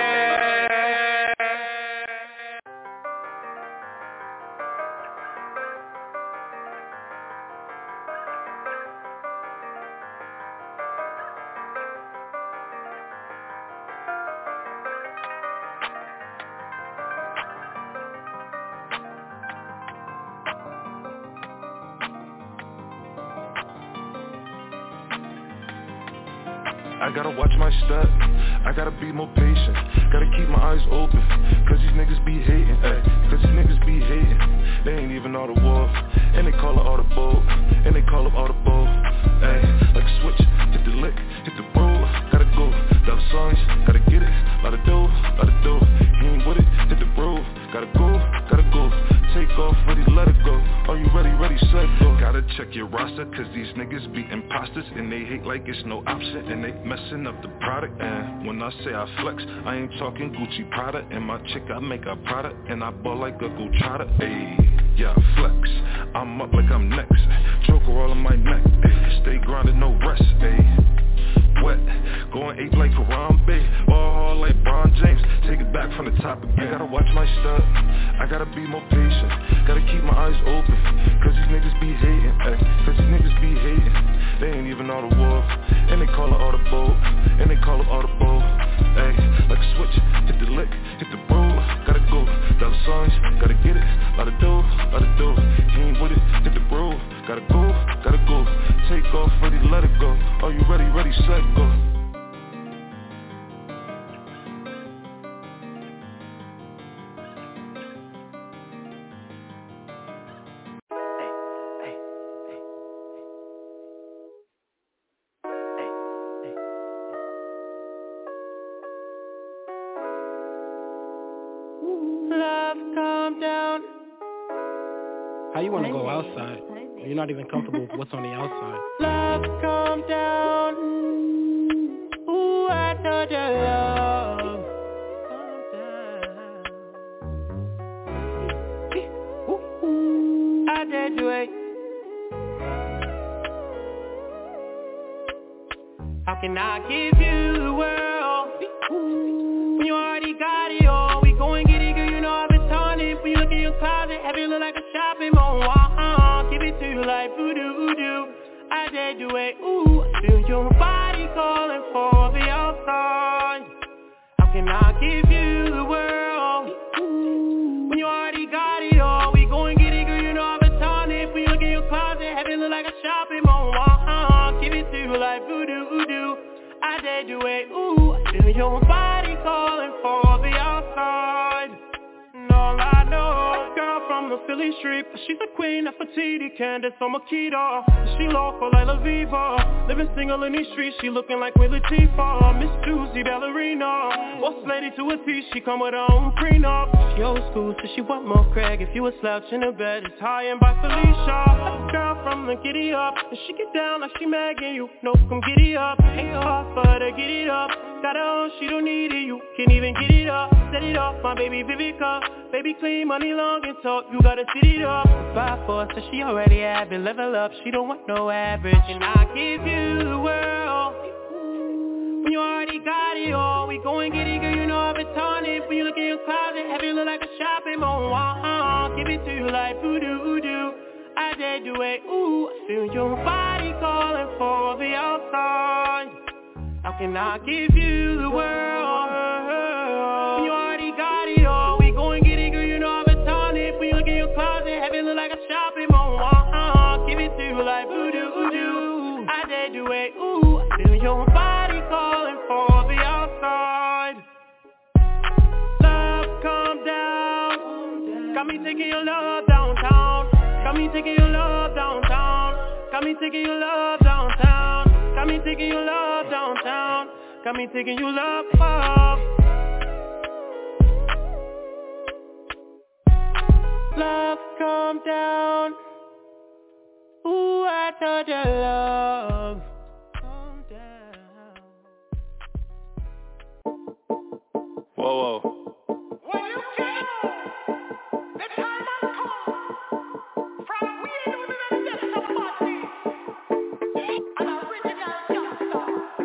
I gotta watch my step, I gotta be more patient. Gotta keep my eyes open, cause these niggas be hating, ay. Cause these niggas be hating. They ain't even all the wolf, and they call it all the bull, and they call up all the bull, ay. Like a switch, hit the lick, hit the roll. Gotta go, dollar signs, gotta get it. Lot of dough, lot of dough. He ain't with it, hit the road. Gotta go, gotta go. Take off, ready, let it go. Are you ready, ready, set, go. Gotta check your roster, cause these niggas be imposters. And they hate like it's no option, and they messing up the product. And when I say I flex, I ain't talking Gucci Prada. And my chick, I make a product, and I ball like a go trotter. Ayy, yeah, flex, I'm up like I'm next. Choker all on my neck, ayy. Stay grounded, no rest, ayy. Wet, going ape like Harambe, ball hard like Bron James. Take it back from the top again. I gotta watch my step, I gotta be more patient. Gotta keep my eyes open, cause these niggas be hating, ay. Cause these niggas be hating. They ain't even all the wolf, and they call it all the bull, and they call it all the bull, ay. Like a switch, hit the lick, hit the roll. Gotta go, dollar signs, gotta get it. Lot of dough, lot of dough. He ain't with it, hit the road. Gotta go, gotta go. Take off, ready, let it go. Are you ready, ready, set, go. Love, calm down. How you wanna go outside? You're not even comfortable with what's on the outside. Love, calm down. Ooh, I thought your love. Calm down. I did do it. How can I give you the world when you already got it all? We go and get it, girl, you know I've been taunted. When you look in your closet, have you look like a shopping mall? Uh-uh, give it to you like voodoo, voodoo. I did do it, ooh, I feel your body calling for I dare do it, ooh, I feel your body calling for the outside. And all I know, a girl from the Philly street, but she's a queen, Nefertiti, Candace or Makita. She local like La Viva, living single in these streets, she looking like Queen Latifah. Miss Juicy ballerina, boss lady to a T, she come with her own prenup. She old school, so she want more Craig. If you a slouch in the bed, it's high and by Felicia. A girl from the giddy up, and she get down like she Megan, you know, come giddy up. Ain't hard for her to get it up. Got her own, she don't need it, you can't even get it up. Set it off, my baby Vivica. Baby clean, money long and talk, you gotta set it up. Five four, so she already have it. Level up, she don't want no average. And I give you the world when you already got it all. We go and get it, girl, you know I've been torn it. When you look in your closet, have you look like a shopping mall. Uh-huh, give it to you like voodoo, voodoo. I dare do it, ooh, I feel your body calling for the outside. How can I give you the world when you already got it all? We go and get it, girl, you know I've been torn it. When you look in your closet, have it look like a shopping mall. Uh-huh, give it to you like voodoo, voodoo. I dare do it, ooh, I feel your body calling for the outside. Love, calm down. Got me taking your love downtown. Got me taking your love downtown. Got me taking your love downtown. Got me taking your love downtown. Got me taking your love up. Love, calm down. Ooh, I thought your love. Calm down. Whoa, whoa. When you get the time has come. From we ain't doing nothing else to the party. An original youngster.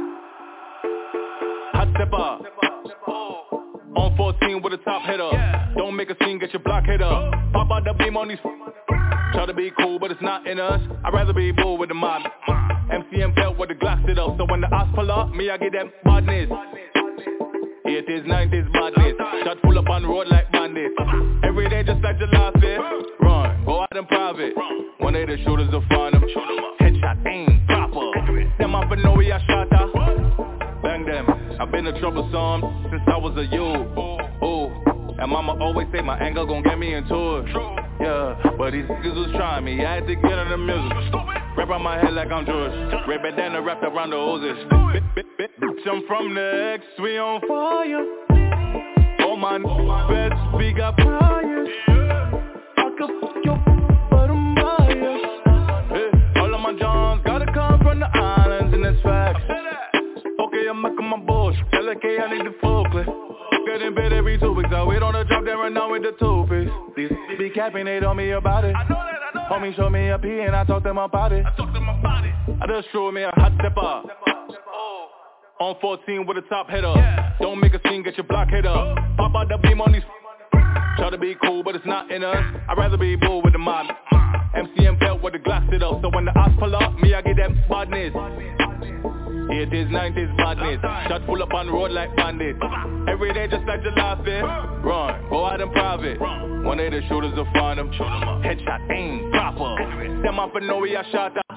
Hot stepper. On fourteen with a top hitter. Don't make a scene, get your block hit up. Pop out the beam on these. Try to be cool, but it's not in us. I'd rather be bull with the mob. M C M belt with the Glock sit up. So when the ass pull up, me I get that badness. eighties, nineties badness. Shot full up on road like bandits. Every day just like July fifth. Run, go out in private. One of the shooters will find them. Headshot, aim, proper. Them up and know we I shot her. Bang them, I've been a troublesome since I was a youth. Ooh, and mama always say my anger gon' get me into it. Yeah, but these niggas was trying me, I had to get on the music. Wrap around my head like I'm Jewish. Red bandana wrapped around the hoses. Bitch, I'm from the X, we on fire. Oh my beds, we got fire. I could fuck your but I'm biased. Hey, all of my Johns gotta come from the islands and it's facts. Okay, I'm making my balls. Tell her K I need the full clip. Get in bed every two weeks. I wait on the job, then run down with the two-piece. These be capping, they told me about it. I know that, I know that. Homie showed me a P and I talked them about it. I talked them about it. I just showed me a hot stepper. Oh. On fourteen with a top hitter. Yeah. Don't make a scene, get your block hit up. Oh. Pop out the beam on these. Try to be cool, but it's not in us. I'd rather be bull with the mob. M C M belt with the Glock sit up. So when the ass pull up, me I get that badness. eighties, nineties badness. Shot full up on the road like bandits. Every day just like July fifth. Run, go out in private. One of the shooters will find them. Headshot, aim, proper. Them up and know we I shot that.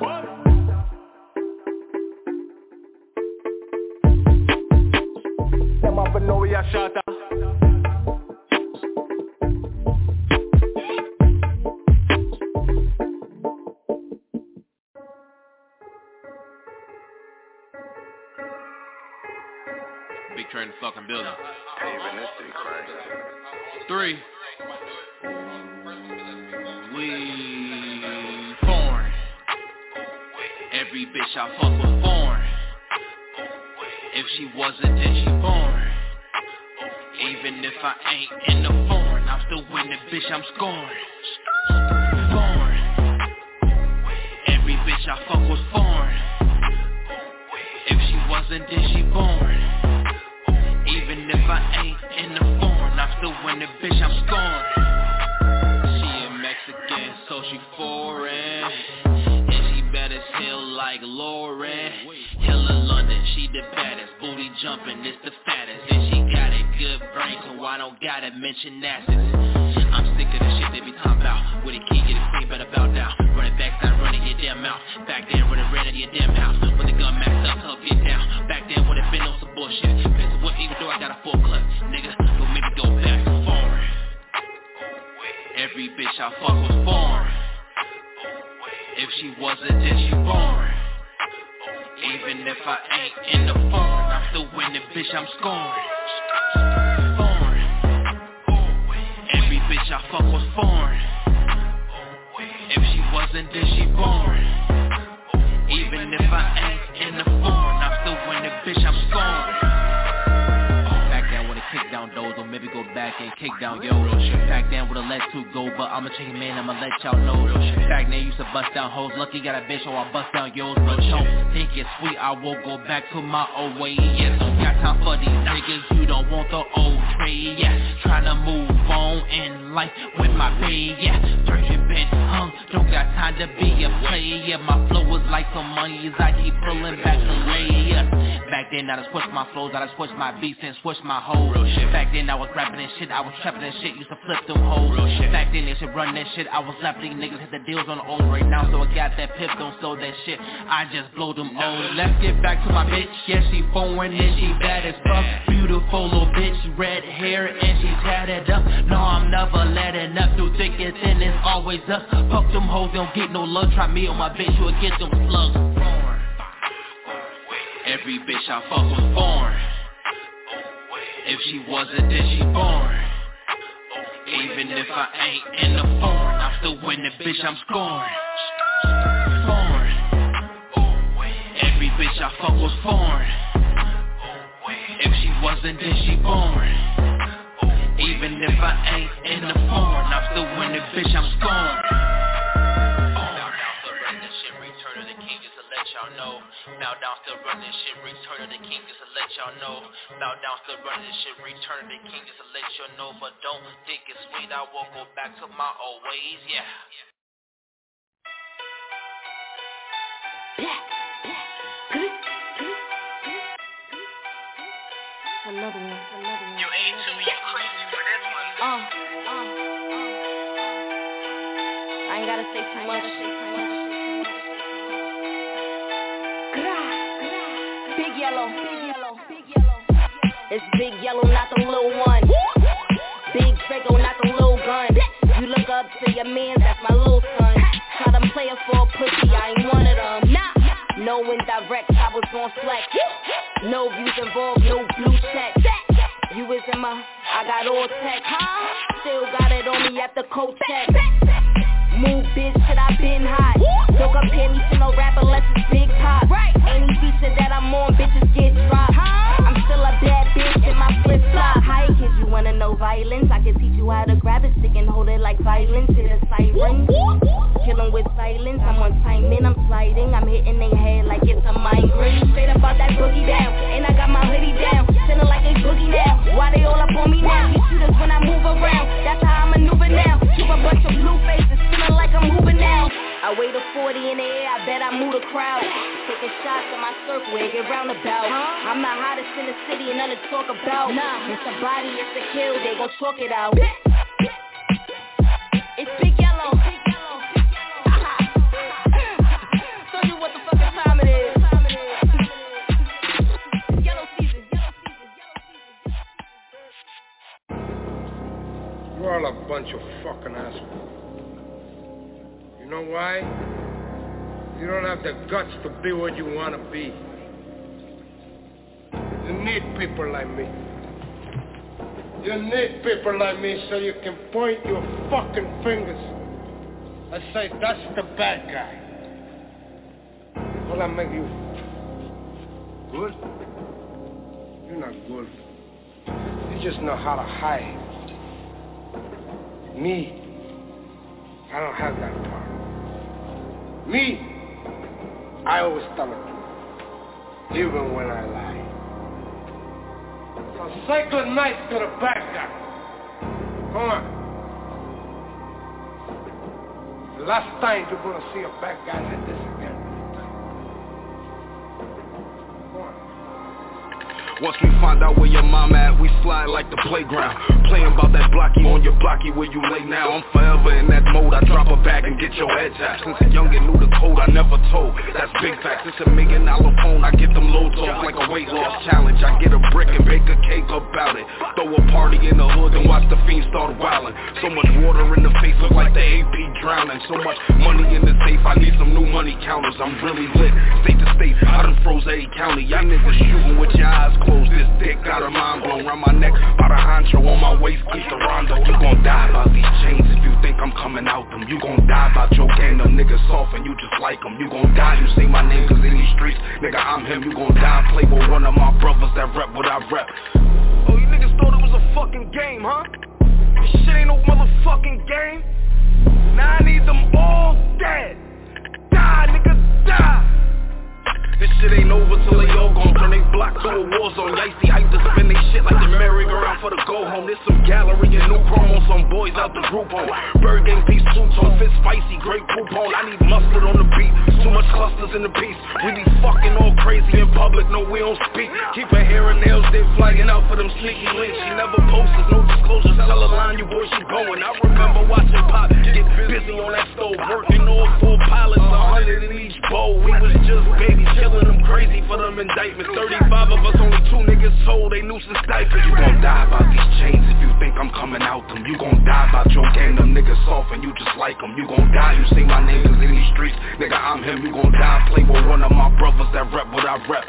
Them up and know we I shot that. Big train in the fucking building. Even this shit crazy. Three. We foreign. Every bitch I fuck was foreign. If she wasn't, then she foreign. Even if I ain't in the foreign, I'm still winning, bitch, I'm scoring. Foreign. Every bitch I fuck was foreign. If she wasn't, then she foreign. Even if I ain't in the foreign, I'm still winning, bitch, I'm scoring. She a Mexican, so she foreign. And she bad as hell like Lauren. Hill of London, she the baddest. Booty jumping, it's the fattest. And she got a good brain, so I don't gotta mention assets. I'm sick of the shit they be talking about. With a key, get a queen, better bow down. Running back, start running your damn mouth. Back then, running red in your damn house. When the gun maxed up, help get down. Back then, when it Even if I ain't in the foreign, I'm still winning, bitch, I'm scoring. Foreign. Every bitch I fuck was foreign. If she wasn't, then she boring. Even if I ain't in the foreign, I'm still winning, bitch, I'm scoring. Back down with a kick down doors, or maybe go back and kick down yo. Back down with a let two go, but I'm a chicken man, I'ma let y'all know. Back then used to bust down hoes, lucky got a bitch, so I bust down yours. But don't think it's sweet, I will go back to my old way. Yeah, don't got time for these niggas, you don't want the old trade. Yeah, tryna move on in life with my pay. Yeah, Virgin been hung, don't got time to be a player. Yeah, my flow was like some money as I keep pulling back the way. Yeah, back then I done switched my flows, I done switched my beats and switched my hoes. Back then I was rapping and shit, I was trapping and shit, used to flip them hoes. Back then they should run that shit, I was slapping these niggas, hit the deals on the old right now, so I got that pip, don't slow that shit, I just blow them old. Let's get back to my bitch, yeah she foreign and she bad as fuck, beautiful little bitch, red hair and she tatted up, no I'm never letting up, through thick and thin it's always up, fuck them hoes, don't get no love, try me on my bitch, you'll get them slugs. Every bitch I fuck was foreign. If she wasn't, then she boring. Even if I ain't in the foreign, I'm still winning, bitch, I'm scoring. Foreign. Every bitch I fuck was foreign. If she wasn't, then she boring. Even if I ain't in the foreign, I'm still winning, bitch, I'm scoring. Y'all know, bow down, still running shit, return of the king just to let y'all know. Bow down, still running shit, return of the king just to let y'all know. But don't think it's sweet, I won't go back to my old ways, yeah. Another one, another one. You ain't too, you crazy for this one. Uh, uh, uh. I ain't gotta say too much. Big yellow, big yellow, big yellow. It's big yellow, not the little one. Big Draco, not the little gun. You look up to your man, that's my little son. Try to play it for a pussy, I ain't one of them. No indirect, I was on flex. No views involved, no blue check. You was in my, I got all tech. Still got it on me at the coat check. Move bitch, shit, I been hot. Don't compare me to no rapper unless it's big pop. Any feature that I'm on, bitches get dropped. I'm still a bad bitch in my flip flop. Hi kids, you wanna know violence? I can teach you how to grab a stick and hold it like violence. Hit a siren, killing with silence. I'm on timing, I'm sliding. I'm hitting their head like it's a migraine. Straight about that boogie down, and I got my hoodie down. Feeling like they boogie now. Why they all up on me now? You shooters when I move around. That's how I maneuver now. Keep a bunch of blue faces, feeling like I'm moving now. I weigh the forty in the air, I bet I move the crowd. Taking shots in my circle, where it get roundabout. I'm the hottest in the city, and nothing to talk about. Nah, it's a body, it's a kill, they gon' chalk it out. It's big yellow. Told you what the fucking time it is. Yellow season, yellow season, yellow season. You're all a bunch of fucking assholes. You know why? You don't have the guts to be what you want to be. You need people like me. You need people like me so you can point your fucking fingers and say, that's the bad guy. Will I make you good? You're not good. You just know how to hide. Me, I don't have that power. Me, I always tell the truth, even when I lie. So say good night to the bad guy. Come on. The last time you're gonna see a bad guy like this again. Once we find out where your mom at, we slide like the playground. Playing about that blocky on your blocky where you lay now. I'm forever in that mode, I drop a bag and get your head tapped. Since a youngin' knew the code, I never told. That's big facts, it's a million dollar phone, I get them low talk like a weight loss challenge. I get a brick and bake a cake about it. Throw a party in the hood and watch the fiends start wildin'. So much water in the face, look like the A P drowning. So much money in the safe, I need some new money counters. I'm really lit, state to state, I done froze a county. Y'all niggas shooting with your eyes closed. This dick got a mind blown round my neck. By the honcho on my waist, keep the rondo. You gon' die about these chains if you think I'm coming out them. You gon' die about your gang, them niggas soft and you just like them. You gon' die, you say my name cause in these streets, nigga I'm him. You gon' die, play with one of my brothers that rep what I rep. Oh, you niggas thought it was a fucking game, huh? This shit ain't no motherfucking game. Now I need them all dead. Die, nigga, die. This shit ain't over till they all gon' turn they block to a war zone. Icy hype to spin they shit like the merry-go-round for the go home. There's some gallery and new promo, some boys out the group home. Bird gang piece, two-tone, fit spicy, great poop on. I need mustard on the beat, too much clusters in the piece. We be fucking all crazy in public, no we don't speak. Keep her hair and nails, they flagging out for them sneaky links. She never posts, no disclosures, tell her line, you boy she going. I remember watching Pop get busy on that stove, working all four pilots, a hundred in each bowl. We was just babies, killing them crazy for them indictments. Thirty-five of us, only two niggas told they nuisance diapers. You gon' die about these chains if you think I'm coming out them. You gon' die about your gang, them niggas soft and you just like them. You gon' die, you say my name is in these streets, nigga I'm him. You gon' die, play with one of my brothers that rep what I rep.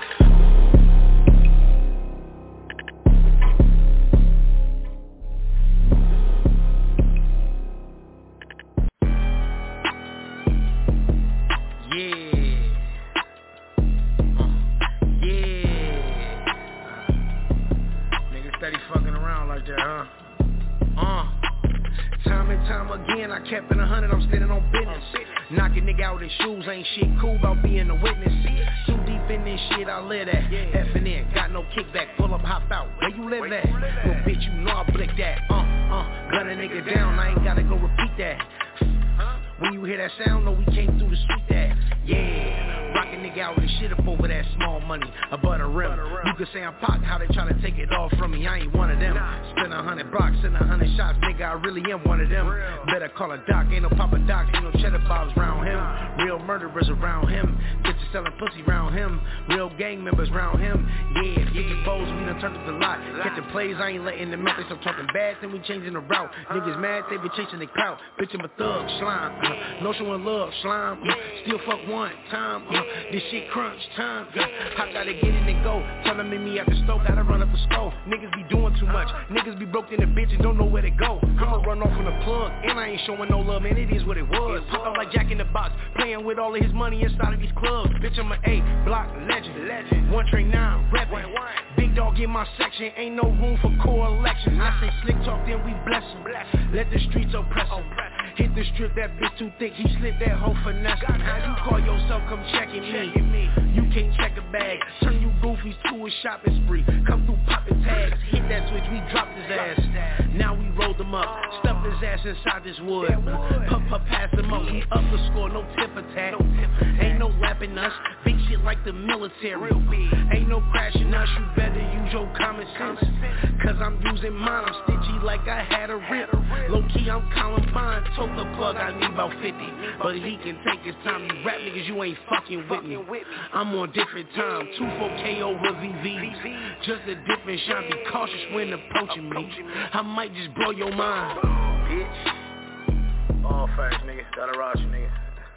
I kept it a hundred, I'm standing on business. Knocking nigga out his shoes, ain't shit cool about being a witness. Too deep in this shit, I live that. Effing in, got no kickback, pull up, hop out. Where you live at? Little bitch, you know I blick that. Uh, uh, gun a nigga down, I ain't gotta go repeat that. When you hear that sound, know we came through the street that. Yeah, rockin' nigga out with shit up over that small money, above the rim. You could say I'm Pac, how they tryna take it all from me, I ain't one of them. Spend a hundred blocks, send a hundred shots, nigga, I really am one of them. Better call a doc, ain't no Papa Doc, ain't no cheddar bobs around him. Real murderers around him, bitches selling pussy around him. Real gang members around him. Yeah, fifty bows, we done turned up the lot. Catching plays, I ain't letting them out, they start talking bad, then we changing the route. Niggas mad, they be chasing the crowd. Bitch, I'm a thug, slime. No showing love, slime. Still fuck one time. This shit crunch time. I gotta get in and go. Tell them in me after stove, gotta run up the stove. Niggas be doing too much. Niggas be broke in the bitch and don't know where to go. I'ma run off on the plug, and I ain't showing no love, man. It is what it was. Pop out like Jack in the Box, playing with all of his money inside of these clubs. Bitch, I'm an A block legend. Legend. One train nine, reppin'. Big dog in my section, ain't no room for co-election. I say slick talk, then we bless him. Let the streets oppress him. Hit the strip, that bitch too thick, he slipped that hoe finesse. How you call yourself, come checking me? You can't check a bag, turn you goofies to a shopping spree. Come through popping tags, hit that switch, we dropped his ass. Now we rolled him up, stuffed his ass inside this wood. Puff, puff, pass him up, we up the score, no tip attack. Ain't no lapping us, big shit like the military. Ain't no crashing us, you better use your common sense. Cause I'm using mine, I'm stitchy like I had a rip. Low key, I'm Columbine, told the plug I need about fifty. But he can take his time, you rap niggas, you ain't fucking with me. I'm on different time, two four K over V V. Just a different shot, be cautious when approaching me. I might just blow your mind. Bitch. All facts, nigga, gotta rush, nigga.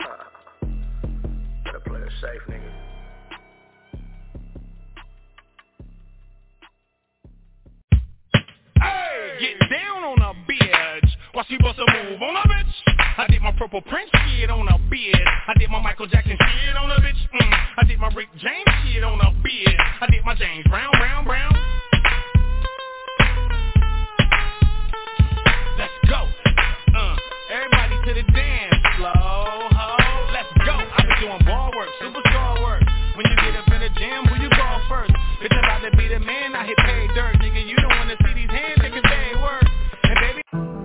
Gotta play it safe, nigga. Hey, get down on a bitch. While she bust a move on a bitch. I did my Purple Prince shit on a bitch. I did my Michael Jackson shit on a bitch. Mm. I did my Rick James shit on a bitch. I did my James Brown, Brown, Brown. Let's go. Uh, everybody to the dance floor. Ho, let's go. I been doing ball work, superstar work. When you get up in the gym, who you call first? Bitch, I'm about to be the man. I hit pay dirt, nigga. You don't wanna see these hands, niggas, they work. And baby.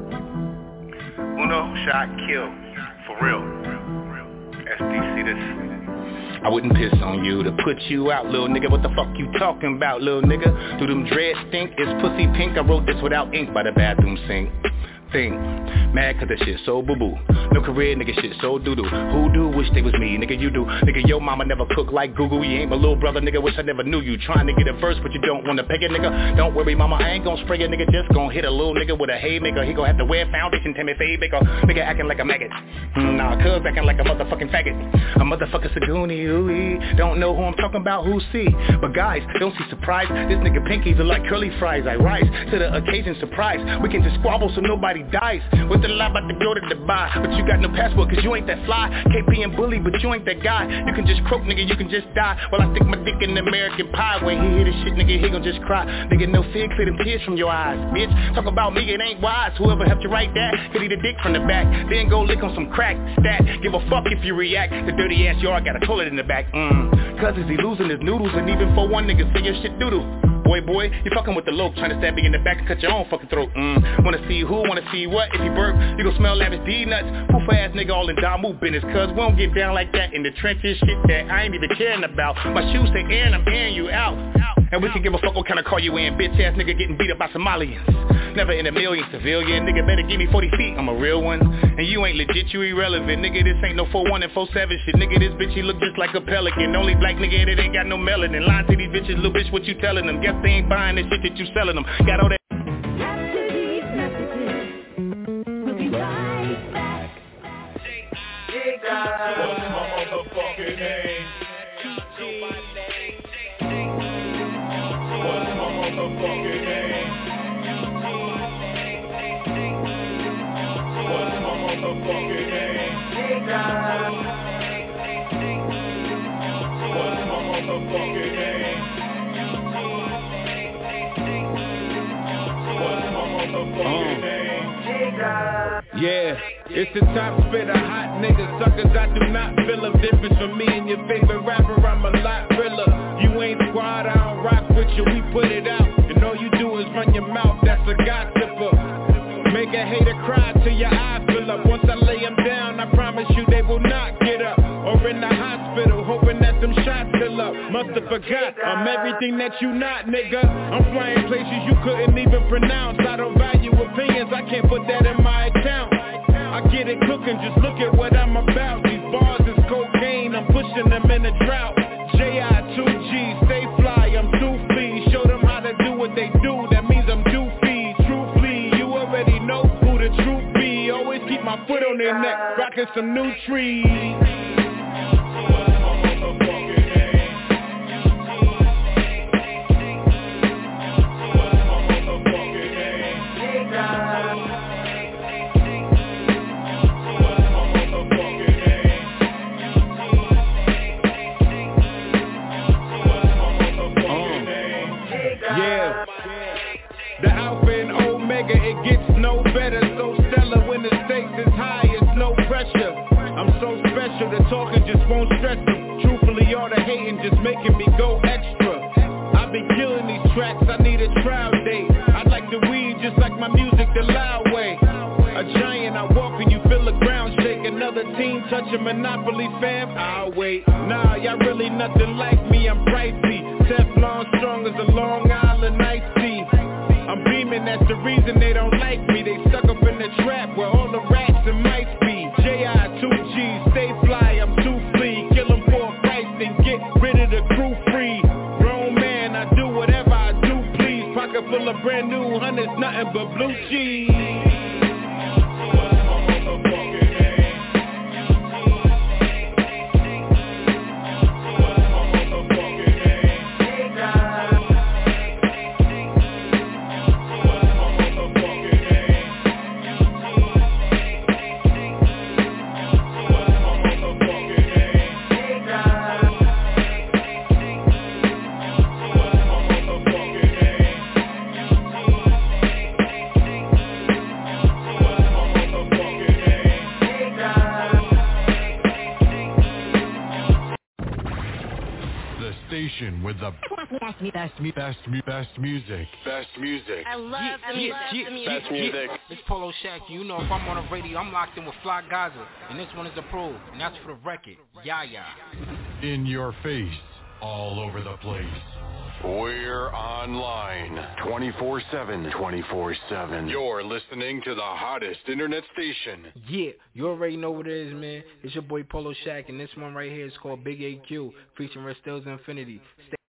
Uno, shot, kill. For real. S D C this. I wouldn't piss on you to put you out, little nigga. What the fuck you talking about, little nigga? Do them dreads stink? Is pussy pink? I wrote this without ink by the bathroom sink. thing. Mad cause that shit so boo-boo. No career, nigga, shit so doo-doo. Who do wish they was me, nigga, you do. Nigga, your mama never cooked like Google. You ain't my little brother, nigga, wish I never knew you. Trying to get a verse, but you don't wanna peg it, nigga. Don't worry, mama, I ain't gon' spray it, nigga. Just gon' hit a little nigga with a haymaker. He gon' have to wear foundation, Timmy Faye Baker. Nigga acting like a maggot. Mm, nah, cuz acting like a motherfucking faggot. A motherfucker Saguni, ooh, don't know who I'm talking about, who see. But guys, don't see surprise. This nigga pinkies are like curly fries. I rise to the occasion, surprise. We can just squabble so nobody dies. With the lie about to go to Dubai, but you got no passport cause you ain't that fly. K P and bully, but you ain't that guy. You can just croak, nigga, you can just die. Well, I stick my dick in American Pie. When he hear this shit, nigga, he gon' just cry. Nigga, no fear, clear them tears from your eyes, bitch. Talk about me, it ain't wise. Whoever helped you write that, could eat a dick from the back. Then go lick on some crack, stat. Give a fuck if you react. The dirty ass yard got a toilet in the back. Mmm. Cause is he losing his noodles, and even for one nigga say your shit doodle. Boy, boy, you fucking with the loke, trying to stab me in the back and cut your own fucking throat. Mm. Wanna see who, wanna see what? If you burp, you gon' smell lavish D nuts. Poof ass nigga all in Damu business, cause we don't get down like that in the trenches. Shit that I ain't even caring about. My shoes say Aaron, I'm airing you out. And we can give a fuck what kind of car you in. Bitch ass nigga getting beat up by Somalians. Never in a million civilian. Nigga better give me forty feet, I'm a real one. And you ain't legit, you irrelevant. Nigga, this ain't no four one and four seven shit. Nigga, this bitch, he look just like a pelican. Only black nigga that ain't got no melanin. Lying to these bitches, little bitch, what you telling them? Guess they ain't buying this shit that you selling them. Got all that. After these messages, we'll be right back. What's my motherfucking name? What's my motherfucking name? What's my motherfucking name? What's my motherfucking name? What's my motherfucking name? Yeah, it's the top spitter, hot niggas, suckers, I do not feel a difference from me and your favorite rapper, I'm a lot realer. You ain't squad, I don't rock with you, we put it out, and all you do is run your mouth, that's a gossiper. Make a hater cry till your eyes fill up. Once I lay them down, I promise you they will not get up. Or in the hospital, hoping that them shots fill up. Musta forgot, I'm everything that you not, nigga. I'm flying places you couldn't even pronounce. I don't value opinions, I can't put that in my account. I get it cooking, just look at what I'm about. These bars is cocaine, I'm pushing them in a drought. J I two G, stay fly, I'm too flee. Show them how to do what they do, that means I'm due feed. Truthfully, you already know who the truth be. Always keep my foot on their neck, rocking some new trees. It gets no better, so stellar when the stakes is high, it's no pressure. I'm so special, the talking just won't stress them. Truthfully, all the hating just making me go extra. I've been killing these tracks, I need a trial date. I like the weed just like my music the loud way. A giant, I walk and you feel the ground shake. Another team touch a Monopoly fam, I'll wait. Nah, y'all really nothing like me, I'm pricey. Teflon strong as a Long Island iced tea. I'm beaming, that's the reason they don't like me. They stuck up in the trap where all the rats and mice be. J I two G, stay fly, I'm too flea. Kill them for a price, then get rid of the crew free. Grown man, I do whatever I do, please. Pocket full of brand new hundreds, nothing but blue cheese. With the best, best, best, best music. Best music. I love, yeah, I yeah, love yeah, the music. Best music. It's Polo Shack. You know if I'm on the radio, I'm locked in with Fly Gaza. And this one is approved. And that's for the record. Yeah, yeah. In your face. All over the place. We're online twenty-four seven, twenty-four seven. You're listening to the hottest internet station. Yeah, you already know what it is, man. It's your boy Polo Shack, and this one right here is called Big A Q, featuring Restills Infinity. Stay